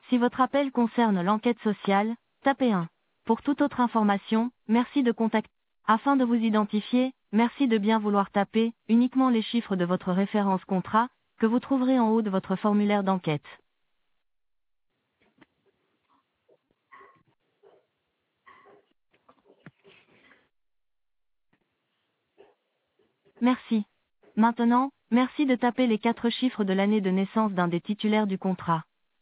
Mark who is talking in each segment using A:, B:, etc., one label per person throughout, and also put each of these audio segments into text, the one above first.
A: Si votre appel concerne l'enquête sociale, tapez 1. Pour toute autre information, merci de contacter. Afin de vous identifier, merci de bien vouloir taper uniquement les chiffres de votre référence contrat, que vous trouverez en haut de votre formulaire d'enquête. Merci. Maintenant, merci de taper les 4 chiffres de l'année de naissance d'un des titulaires du contrat.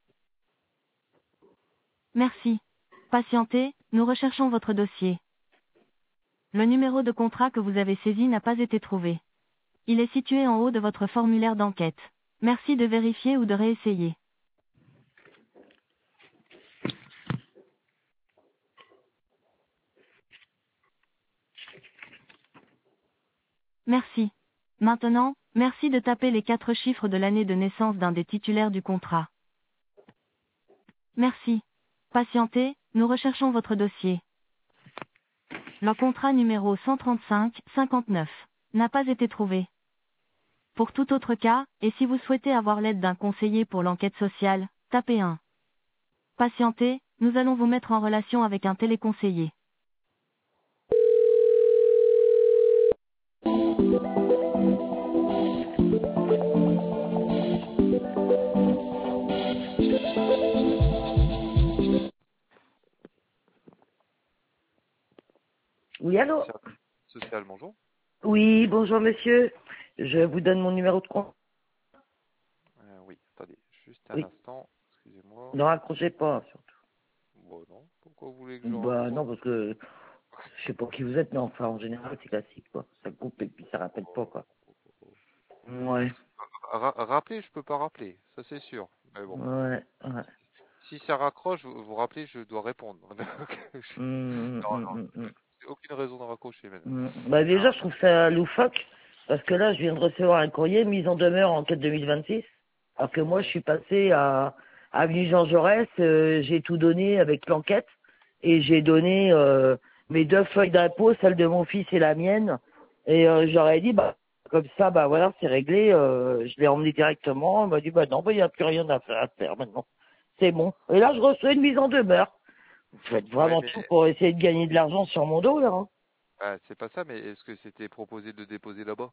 A: Merci. Patientez, nous recherchons votre dossier. Le numéro de contrat que vous avez saisi n'a pas été trouvé. Il est situé en haut de votre formulaire d'enquête. Merci de vérifier ou de réessayer. Merci. Maintenant, merci de taper les 4 chiffres de l'année de naissance d'un des titulaires du contrat. Merci. Patientez, nous recherchons votre dossier. Le contrat numéro 135-59 n'a pas été trouvé. Pour tout autre cas, et si vous souhaitez avoir l'aide d'un conseiller pour l'enquête sociale, tapez 1. Patientez, nous allons vous mettre en relation avec un téléconseiller.
B: Oui, allô?
C: Social, bonjour.
B: Oui, bonjour monsieur. Je vous donne mon numéro de compte.
C: Oui, attendez, juste un
B: Oui.
C: instant, excusez-moi.
B: Ne raccrochez pas, surtout.
C: Bon, non, pourquoi vous voulez que je
B: Bah non,
C: raccroche?
B: parce que je sais pas qui vous êtes, mais enfin, en général, c'est classique, quoi. Ça coupe et puis ça rappelle pas, quoi. Ouais,
C: Rappeler, je peux pas rappeler, ça c'est sûr. Mais bon,
B: ouais.
C: si ça raccroche, vous rappelez, je dois répondre. Donc, non, non, aucune raison de raccrocher, madame.
B: Bah déjà, je trouve ça loufoque, parce que là, je viens de recevoir un courrier, mise en demeure enquête 2026, alors que moi, je suis passé à avenue Jean Jaurès, j'ai tout donné avec l'enquête, et j'ai donné mes 2 feuilles d'impôt, celle de mon fils et la mienne, et j'aurais dit, bah, comme ça, bah voilà, c'est réglé, je l'ai emmené directement, on m'a dit, bah non, bah, il n'y a plus rien à faire maintenant, c'est bon. Et là, je reçois une mise en demeure. Vous faites
C: Ouais,
B: vraiment
C: mais
B: tout pour essayer de gagner de l'argent sur mon dos, là, hein.
C: c'est pas ça, mais est-ce que c'était proposé de déposer là-bas?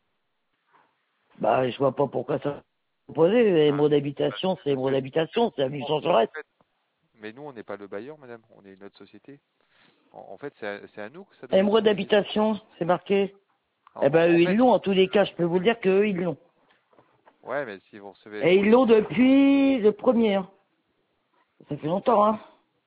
B: Bah, je vois pas pourquoi ça proposé. Les
C: Ah,
B: mots d'habitation, c'est les
C: parce
B: mots
C: que
B: d'habitation, c'est avenue
C: en,
B: Jean
C: en
B: Jaurès.
C: fait, mais nous, on n'est pas le bailleur, madame, on est une autre société. En fait, c'est à nous que ça
B: Les
C: doit
B: mots
C: être fait.
B: d'habitation, c'est marqué.
C: En,
B: Eh ben,
C: en
B: eux, ils
C: fait,
B: l'ont, en tous les cas, je peux vous le dire qu'eux, ils l'ont.
C: ouais, mais si vous recevez le
B: Et ils
C: courrier,
B: l'ont depuis le premier, hein. Ça fait longtemps, hein,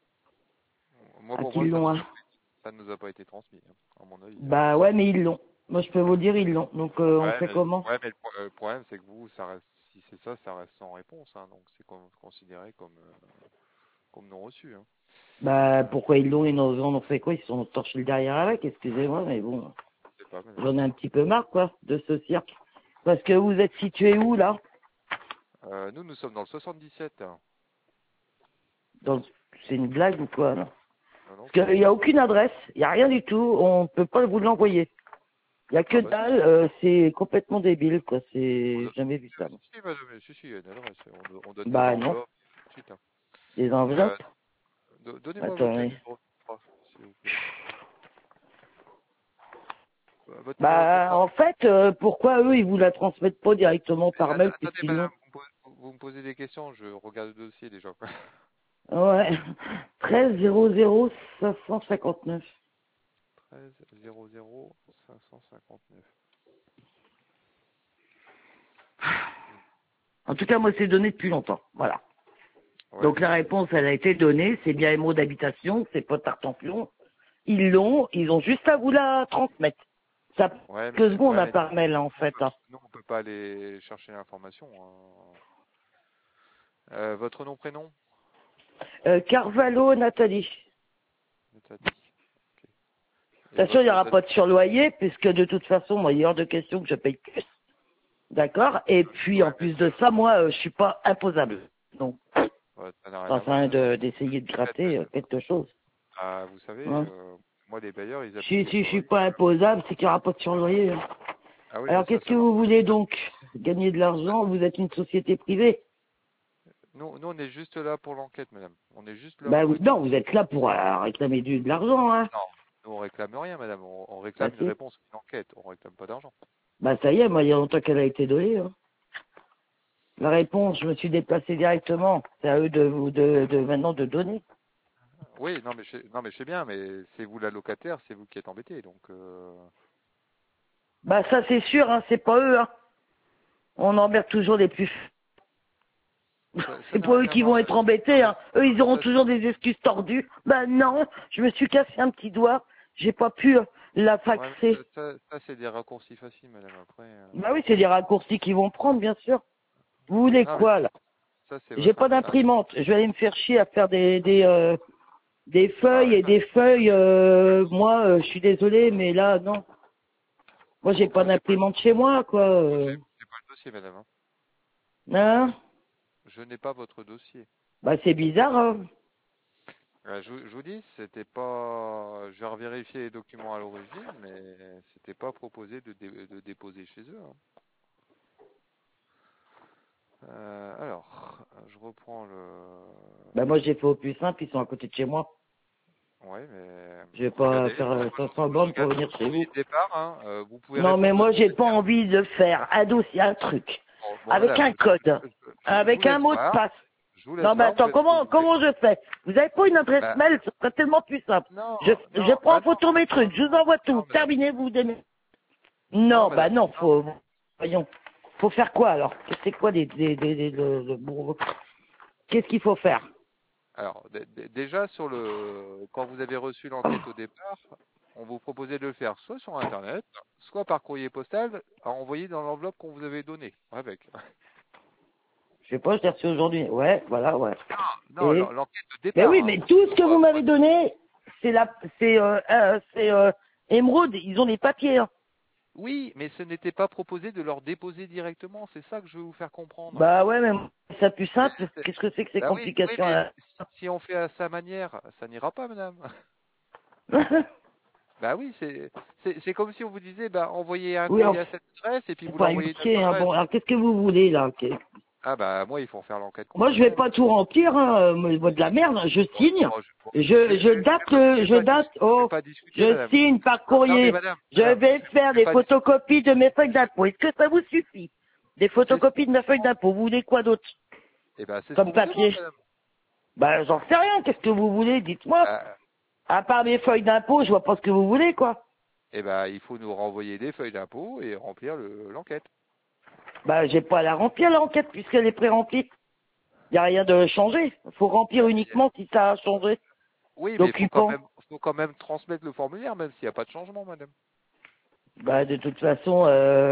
C: moi
B: à
C: pour
B: qu'ils
C: moi,
B: l'ont, hein.
C: ça ne nous a pas été transmis, hein, à mon avis. Hein.
B: Bah ouais, mais ils l'ont. Moi, je peux vous le dire, ils l'ont. Donc, on fait comment?
C: Ouais, mais le problème, c'est que vous, ça reste, si c'est ça, ça reste sans réponse, hein, donc c'est considéré comme non reçu. Hein.
B: Bah, pourquoi ils l'ont, ils en ont fait quoi? Ils se sont torchés le derrière avec, excusez-moi, mais bon.
C: Je sais pas, madame.
B: J'en ai un petit peu marre, quoi, de ce cirque. Parce que vous êtes situé où, là?
C: Nous sommes dans le 77. Hein.
B: Donc, c'est une blague ou quoi, là?
C: Non, non,
B: Parce qu'il n'y a aucune adresse, il n'y a rien du tout, on ne peut pas vous l'envoyer. Il n'y a que
C: Ah bah si,
B: dalle, c'est complètement débile, quoi, c'est jamais vu ça.
C: si, madame, si, il y a une adresse. On donne des
B: Bah non,
C: enveloppes, tout de suite. Hein.
B: des
C: Euh,
B: enveloppes.
C: Donnez-moi votre
B: Attendez.
C: numéro de contrat, s'il vous plaît. Votre numéro de
B: Bah
C: contrat.
B: en fait, pourquoi eux, ils vous la transmettent pas directement par mail,
C: Attendez,
B: puisqu'ils
C: madame,
B: l'ont?
C: vous me posez des questions, je regarde le dossier déjà. Quoi.
B: Ouais, 13 00 559.
C: 13 00 559.
B: En tout cas, moi, c'est donné depuis longtemps, voilà.
C: Ouais,
B: Donc la
C: mais
B: réponse, elle a été donnée, c'est bien les mots d'habitation, c'est pas Tartampion. Ils l'ont, ils ont juste à vous la transmettre. Ça prend
C: ouais,
B: quelques
C: mais
B: secondes
C: ouais,
B: à
C: mais
B: par mail, en fait, hein.
C: nous, on peut pas aller chercher l'information. Hein. Votre nom, prénom?
B: Carvalho, Nathalie.
C: Nathalie. Ok. Et
B: Bien sûr, il n'y
C: votre
B: aura
C: date?
B: pas de surloyer, puisque de toute façon, moi, il est hors de question que je paye plus. D'accord? Et puis, en
C: Ouais, mais
B: plus de ça, moi, je suis pas imposable. Donc,
C: ça n'a rien
B: ça
C: à
B: sert
C: voir,
B: à rien
C: madame.
B: d'essayer de
C: En fait,
B: gratter quelque chose.
C: vous savez,
B: Hein.
C: moi, les bailleurs, ils appliquent
B: Si
C: le
B: je suis
C: surloyer.
B: pas imposable, c'est qu'il n'y aura pas de surloyer, hein.
C: Ah oui, mais
B: Alors,
C: ça,
B: qu'est-ce que
C: ça marche.
B: vous voulez donc? Gagner de l'argent? Vous êtes une société privée?
C: Nous, on est juste là pour l'enquête, madame. On est juste là
B: Bah,
C: pour
B: non, vous êtes là pour réclamer de l'argent, hein.
C: Non, nous, on réclame rien, madame. On
B: Bah,
C: réclame une
B: si.
C: réponse à une enquête. On réclame pas d'argent.
B: Bah, ça y est, moi, il y a longtemps qu'elle a été donnée, hein. La réponse, je me suis déplacé directement. C'est à eux de maintenant de donner.
C: Oui, non, mais je sais bien, mais c'est vous la locataire, c'est vous qui êtes embêté, donc.
B: Bah, ça, c'est sûr, hein, c'est pas eux, hein. On emmerde toujours les plus.
C: Ça
B: C'est
C: n'a
B: pas eux
C: rien à
B: qui
C: voir.
B: vont être embêtés, hein. Eux, ils auront
C: Ça,
B: toujours des excuses tordues. Bah, non, je me suis cassé un petit doigt. J'ai pas pu la
C: ouais, mais
B: faxer.
C: ça, c'est des raccourcis faciles, madame. Après.
B: Bah oui, c'est des raccourcis qu'ils vont prendre, bien sûr. Vous voulez
C: Non, mais
B: quoi, là?
C: ça, c'est
B: J'ai
C: votre
B: pas
C: affaire.
B: d'imprimante. Je vais aller me faire chier à faire des
C: Bah
B: feuilles
C: ouais,
B: et des feuilles. Moi, je suis désolé, mais là, non. Moi, j'ai pas
C: moi,
B: d'imprimante chez moi, quoi.
C: j'ai pas le dossier, madame. Hein.
B: Hein?
C: Je n'ai pas votre dossier.
B: Bah, c'est bizarre, hein.
C: Je vous dis, c'était pas. Je vais revérifier les documents à l'origine, mais c'était pas proposé de déposer chez eux. Hein. Alors, je reprends le.
B: Bah, moi, j'ai fait au plus simple. Ils sont à côté de chez moi.
C: Ouais, mais
B: Je vais pas
C: regardez,
B: faire 500 bornes pour
C: regardez
B: venir
C: le
B: chez
C: courrier
B: vous.
C: de départ. Hein, vous pouvez
B: Non, mais
C: répondre de
B: moi, j'ai
C: cette
B: pas
C: manière.
B: envie de faire un dossier, un truc,
C: Bon,
B: avec
C: madame,
B: un code,
C: je vous
B: avec un
C: laisse
B: mot de
C: voir.
B: passe.
C: Je vous
B: Non,
C: laisse
B: mais
C: voir. Vous
B: attends,
C: faites ce que vous voulez.
B: comment je fais? Vous avez pas une adresse
C: Bah,
B: mail? Ce serait tellement plus simple.
C: non,
B: Je
C: non,
B: prends en
C: bah non,
B: photo mes trucs, je vous envoie tout.
C: non, madame.
B: Terminé, vous démerdez.
C: Non,
B: Non, bah
C: madame.
B: non,
C: Non.
B: voyons. Faut faire quoi alors? C'est quoi qu'est-ce qu'il faut faire?
C: Alors, déjà quand vous avez reçu l'enquête au départ, on vous proposait de le faire soit sur Internet, soit par courrier postal, à envoyer dans l'enveloppe qu'on vous avait donnée avec.
B: Je sais pas, je l'ai reçu aujourd'hui. Ouais, voilà, ouais.
C: Non,
B: Et?
C: l'enquête au
B: Mais
C: départ,
B: oui,
C: hein,
B: mais tout ce que vous
C: moi,
B: m'avez donné, c'est Émeraude, ils ont les papiers, hein.
C: oui, mais ce n'était pas proposé de leur déposer directement, c'est ça que je veux vous faire comprendre.
B: Bah ouais, mais c'est plus simple. Qu'est-ce que c'est que ces
C: Bah oui,
B: complications
C: mais
B: là?
C: si on fait à sa manière, ça n'ira pas, madame. Bah oui, c'est comme si on vous disait, bah envoyez un
B: Oui,
C: courrier à
B: enfin,
C: cette adresse et puis
B: c'est
C: vous
B: pas
C: l'envoyez à notre
B: inquiet, hein. Bon,
C: adresse.
B: alors qu'est-ce que vous voulez là?
C: Ah bah moi, il faut faire l'enquête
B: Moi, je vais
C: complètement.
B: pas tout remplir, hein, moi, de la merde. Je
C: Bon,
B: signe. Je date,
C: je vais pas discuter,
B: je
C: madame.
B: signe par
C: Non, non, mais
B: courrier. Je vais
C: je
B: faire
C: vais
B: des
C: pas discuter.
B: photocopies de mes feuilles d'impôt. Est-ce que ça vous suffit? Des
C: C'est ce
B: photocopies de mes feuilles d'impôt. Vous voulez quoi d'autre?
C: Eh ben, c'est ce
B: Comme
C: qu'on vous demande,
B: papier?
C: madame.
B: Bah, j'en sais rien. Qu'est-ce que vous voulez? Dites-moi.
C: Bah,
B: À part mes feuilles d'impôt, je vois pas ce que vous voulez, quoi.
C: eh ben, il faut nous renvoyer des feuilles d'impôt et remplir l'enquête.
B: Bah, j'ai pas à la remplir, l'enquête, puisqu'elle est pré-remplie. Y a rien de changé. Faut remplir
C: Bah,
B: uniquement si ça a changé.
C: oui, mais
B: L'occupant.
C: faut quand même transmettre le formulaire, même s'il n'y a pas de changement, madame.
B: Bah, de toute façon,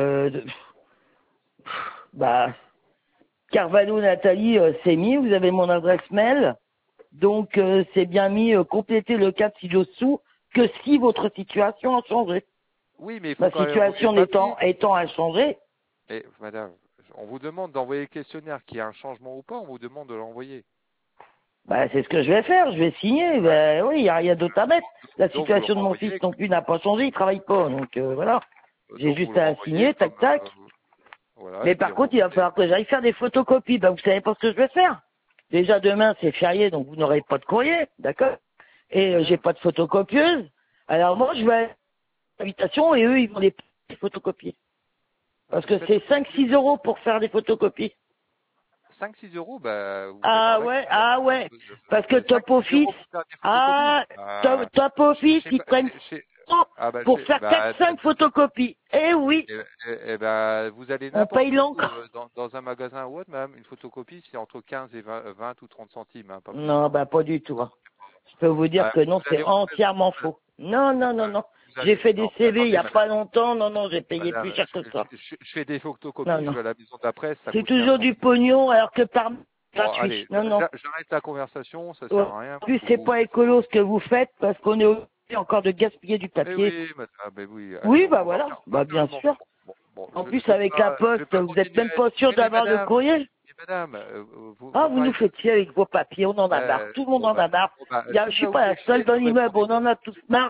B: bah, Carvalho Nathalie, c'est mis. Vous avez mon adresse mail. Donc, c'est bien mis, compléter le cas ci-dessous que si votre situation a changé.
C: Oui, mais il faut
B: Ma
C: quand même envoyer le
B: situation
C: papier.
B: étant inchangée,
C: Et, madame, on vous demande d'envoyer le questionnaire, qu'il y ait un changement ou pas, on vous demande de l'envoyer.
B: bah, c'est ce que je vais faire. Je vais signer.
C: Ouais.
B: Bah, oui, il n'y a rien d'autre à mettre. La
C: Donc vous le
B: situation de mon fils
C: renvoyez,
B: non plus n'a pas changé. Il travaille pas. Donc, voilà. J'ai
C: donc vous
B: juste
C: le
B: à
C: renvoyez
B: signer, tac,
C: comme
B: tac.
C: voilà, et
B: Mais
C: puis
B: par contre, il va
C: remettez.
B: falloir que j'aille faire des photocopies. Bah, vous savez pas ce que je vais faire. Déjà, demain, c'est férié, donc vous n'aurez pas de courrier. D'accord? Et j'ai pas de photocopieuse. Alors, moi, je vais à l'invitation et eux, ils vont les photocopier. Parce que c'est 5-6 € pour faire des photocopies.
C: 5-6 euros, bah, vous faites
B: Ah
C: arnaquer,
B: ouais,
C: madame.
B: ah ouais. Parce que
C: 5-6
B: Topoffice,
C: euros pour faire des
B: ah,
C: photocopies. Bah, je
B: Topoffice,
C: sais
B: ils
C: pas,
B: prennent temps pour faire
C: bah,
B: 4-5 photocopies. Eh oui,
C: bah, vous allez
B: on paye
C: n'importe où,
B: l'encre.
C: dans un magasin ou autre, madame, une photocopie, c'est entre 15 et 20 ou 30 centimes, hein, pas plus,
B: Non,
C: hein.
B: bah pas du tout, hein. Je peux vous dire que non,
C: Vous
B: c'est
C: allez rentrer,
B: entièrement faux. Non, non, non, non. J'ai fait des
C: non, mais
B: CV il y
C: attendez,
B: a pas
C: madame.
B: longtemps. Non, non, j'ai payé plus
C: Madame,
B: cher que ça.
C: je fais des
B: Non,
C: photocopies, je
B: non.
C: vais à la maison de la presse, ça
B: C'est
C: coûte 15
B: toujours du
C: centimes.
B: pognon alors que par
C: Bon,
B: gratuit.
C: allez,
B: Non, non.
C: j'arrête la conversation, ça sert
B: En
C: à rien.
B: plus, c'est pas écolo ce que vous faites parce qu'on est obligé encore de gaspiller du
C: Mais
B: papier.
C: oui, mais oui, allez,
B: Oui, bah
C: on
B: voilà.
C: va
B: Bah bien
C: calmement.
B: sûr. En plus, avec la
C: Je vais
B: poste,
C: pas
B: vous êtes
C: continuer
B: même
C: à
B: pas sûr
C: discuter,
B: d'avoir le courrier.
C: mais madame,
B: Ah,
C: vous
B: vous nous
C: parlez
B: faites chier avec vos papiers, on en a marre. Tout le monde
C: bon,
B: en a marre.
C: si
B: Je suis
C: ça vous
B: pas
C: fait
B: la seule
C: chier,
B: dans
C: vous
B: l'immeuble,
C: répondez.
B: on en a tous marre.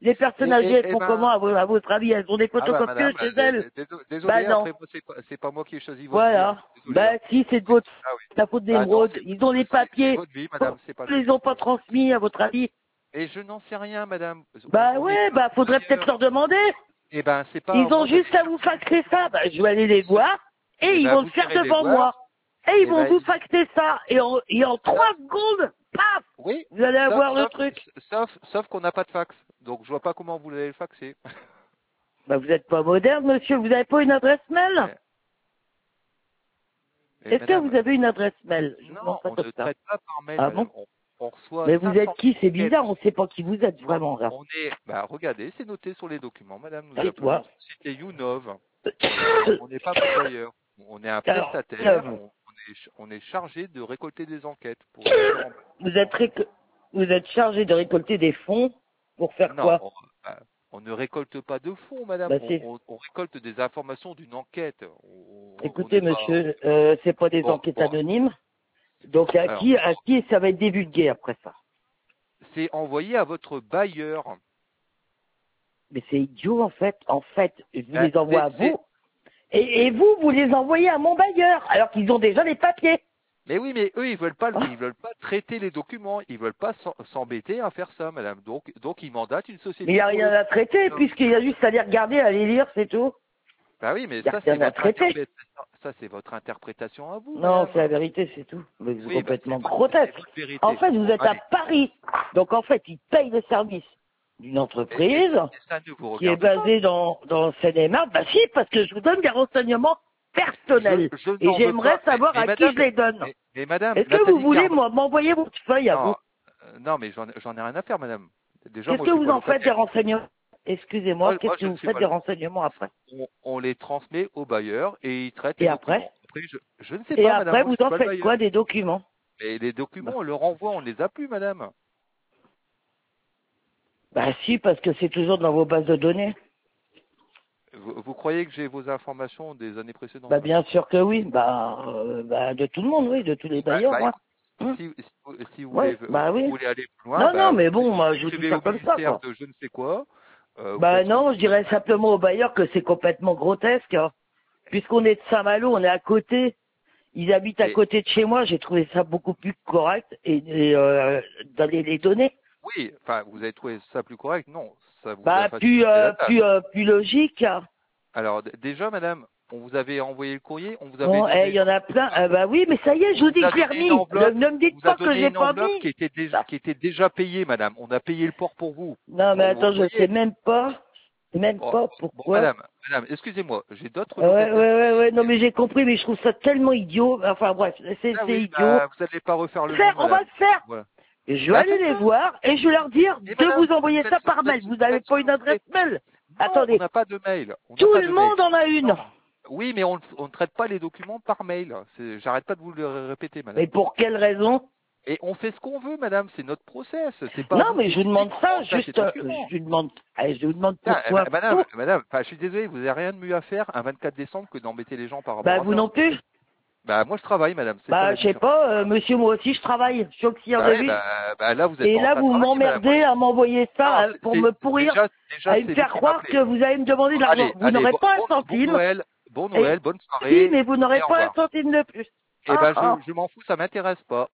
B: Les personnes âgées, elles
C: Eh
B: font
C: ben,
B: comment à votre avis? Elles ont des
C: ah bah madame,
B: photocopieuses chez elles?
C: désolé,
B: Bah non.
C: après moi c'est pas moi qui ai choisi votre vie, hein.
B: Voilà.
C: Désolé,
B: Bah
C: hein.
B: si, c'est de votre
C: Ah oui.
B: la faute
C: Bah non,
B: d'émeraude. Ils ont les
C: c'est
B: papiers.
C: votre vie, madame, c'est pas
B: Ils
C: le
B: les ont pas transmis à votre avis?
C: Et je n'en sais rien, madame.
B: Bah
C: On est
B: ouais,
C: pas
B: bah faudrait peut-être
C: ailleurs.
B: leur demander.
C: Eh ben, c'est pas à
B: Ils ont
C: moi d'aller
B: juste à vous
C: chercher.
B: faxer ça. Bah je vais aller les voir et
C: Eh
B: ils
C: ben,
B: vont le
C: vous
B: faire
C: irez les
B: devant moi.
C: voir.
B: Et ils
C: Eh
B: vont
C: ben,
B: vous faxer ça. Et en 3 secondes, paf,
C: oui,
B: vous allez avoir le truc.
C: sauf qu'on n'a pas de fax. Donc, je vois pas comment vous allez le faxer.
B: Bah vous êtes pas moderne, monsieur. Vous avez pas une adresse mail? Est-ce que
C: Madame,
B: vous avez une adresse mail? Je vous demande
C: non,
B: ça
C: on
B: comme
C: ne
B: ça.
C: traite pas par mail,
B: Ah
C: madame.
B: bon?
C: On reçoit
B: Mais vous êtes
C: 500
B: qui? C'est
C: enquêtes.
B: bizarre, on sait pas qui vous êtes vraiment là.
C: Bah, regardez, c'est noté sur les documents, madame. Nous
B: Et
C: appelons
B: toi?
C: une société YouNov. On n'est pas votre bailleur. On est un
B: Alors,
C: prestataire. On est chargé de récolter des enquêtes pour différents.
B: vous êtes chargé de récolter des fonds pour faire
C: Non,
B: quoi?
C: on ne récolte pas de fonds, madame.
B: Bah, c'est...
C: On récolte des informations d'une enquête.
B: Écoutez,
C: n'est pas.
B: monsieur, c'est pas des enquêtes
C: Bon.
B: anonymes. Donc à
C: Alors,
B: qui ça va être divulgué après ça?
C: c'est envoyé à votre bailleur.
B: Mais c'est idiot en fait. En fait, je vous
C: Ben,
B: les envoie à vous. Et vous les envoyez à mon bailleur, alors qu'ils ont déjà les papiers.
C: Mais oui, mais eux, ils veulent pas traiter les documents. Ils veulent pas s'embêter à faire ça, madame. Donc, ils mandatent une société.
B: Mais il n'y a rien à traiter, puisqu'il y a juste à les regarder, à les lire, c'est tout.
C: Bah oui, mais
B: Y a
C: ça,
B: rien à traiter.
C: c'est votre interprétation à vous.
B: Non,
C: madame.
B: c'est la vérité, c'est tout. Mais c'est
C: Oui, bah,
B: complètement
C: c'est
B: grotesque.
C: votre vérité.
B: En fait, vous êtes
C: Allez.
B: à Paris. Donc en fait, ils payent le service d'une entreprise
C: Et ça ne vous
B: qui est
C: regarde pas.
B: basée dans le Seine-et-Marne. Bah si, parce que je vous donne des renseignements personnels.
C: Je
B: Et
C: n'en veux
B: j'aimerais
C: pas.
B: savoir
C: Mais
B: à qui je les donne.
C: Mais madame,
B: Est-ce que
C: Nathalie
B: vous voulez
C: Carbone-
B: m'envoyer votre feuille à vous?
C: Non, mais j'en ai rien à faire, madame. Déjà,
B: Qu'est-ce
C: moi,
B: que
C: je suis
B: vous
C: pas
B: en faites des
C: locataire.
B: renseignements? Excusez-moi,
C: Moi,
B: qu'est-ce que
C: je ne
B: vous
C: suis
B: faites
C: pas
B: des
C: lo-
B: renseignements après?
C: On les transmet au bailleur et il traite
B: Et
C: les
B: après?
C: documents. Après, je ne sais
B: Et
C: pas, madame.
B: après,
C: Moi,
B: vous
C: je suis
B: en
C: pas le
B: faites quoi
C: bailleur.
B: des documents?
C: Mais les documents, on leur envoie, on ne les a plus, madame.
B: Bah si, parce que c'est toujours dans vos bases de données.
C: Vous croyez que j'ai vos informations des années précédentes,
B: Bah
C: madame?
B: bien sûr que oui, de tout le monde, oui, de tous les bailleurs, moi.
C: Écoute, si vous voulez,
B: oui.
C: vous voulez aller plus loin,
B: Non, non,
C: vous
B: mais bon, moi, je vous dis
C: écrivez
B: ça
C: au
B: comme ça,
C: ministère
B: quoi.
C: de je ne sais quoi. Vous
B: Bah
C: faites ce que
B: non,
C: vous
B: je dirais
C: voulez.
B: simplement aux bailleurs que c'est complètement grotesque, hein. Puisqu'on est de Saint-Malo, on est à côté. Ils habitent à
C: Mais-
B: côté de chez moi, j'ai trouvé ça beaucoup plus correct d'aller les donner.
C: Oui, enfin, vous avez trouvé ça plus correct? Non, ça vous
B: Bah
C: a facilité la tâche.
B: plus logique, hein.
C: Alors, déjà, madame, on vous avait envoyé le courrier, on vous avait
B: Bon,
C: donné.
B: il y en a plein. Ah bah oui, mais ça y est, je vous dis
C: On
B: que je l'ai
C: vous a donné une
B: remis.
C: enveloppe.
B: Ne me
C: On
B: dites
C: vous a
B: pas que
C: donné
B: j'ai
C: une
B: pas
C: enveloppe
B: mis.
C: qui était déjà payée, madame. On a payé le port pour vous.
B: Non, mais
C: Vous
B: attends, je
C: voyez
B: sais même pas
C: Bon,
B: pourquoi.
C: madame, excusez-moi, j'ai d'autres
B: Ouais,
C: locataires.
B: ouais, non, mais j'ai compris, mais je trouve ça tellement idiot. Enfin, bref, c'est
C: Ah oui,
B: idiot.
C: vous n'allez pas refaire le
B: Faire,
C: monde,
B: on va
C: madame.
B: le faire.
C: Voilà.
B: Et je vais aller les
C: Faites-le.
B: voir et je vais leur dire
C: Et
B: de
C: madame,
B: vous envoyer ça par mail. Vous n'avez
C: faites ce
B: pas
C: que
B: une
C: vous
B: adresse
C: voulez.
B: mail.
C: Non, on
B: Attendez,
C: n'a pas de mail. On n'a
B: tout
C: pas
B: le
C: de mail.
B: monde en a une.
C: Non. Oui, mais on ne traite pas les documents par mail. J'arrête pas de vous le répéter, madame.
B: Mais pour quelle raison?
C: Et on fait ce qu'on veut, madame. C'est notre process. C'est pas
B: Non,
C: vous
B: mais
C: qui
B: je vous demande
C: décidez
B: ça,
C: comment on traite les
B: juste,
C: documents.
B: je vous demande
C: Tiens,
B: pourquoi.
C: madame, enfin, je suis désolé, vous n'avez rien de mieux à faire un 24 décembre que d'embêter les gens par rapport
B: Bah,
C: à
B: vous
C: ça.
B: non plus.
C: Moi, je travaille, madame. C'est ça
B: Bah,
C: la
B: je sais
C: différence.
B: pas, monsieur, moi aussi, je travaille. Je suis auxiliaire de vie.
C: Là, vous êtes
B: Et
C: pas en
B: là,
C: train de
B: vous
C: travailler, madame.
B: m'emmerdez à m'envoyer ça
C: Non,
B: pour me pourrir,
C: déjà,
B: à me
C: c'est vous
B: faire
C: qui
B: croire
C: m'appelez.
B: que vous allez me demander de l'argent. Vous n'aurez pas un centime.
C: Bon
B: Et-
C: Noël, bonne
B: Si,
C: soirée.
B: mais vous n'aurez
C: et au
B: pas un
C: revoir.
B: centime de plus.
C: Je m'en fous, ça m'intéresse pas.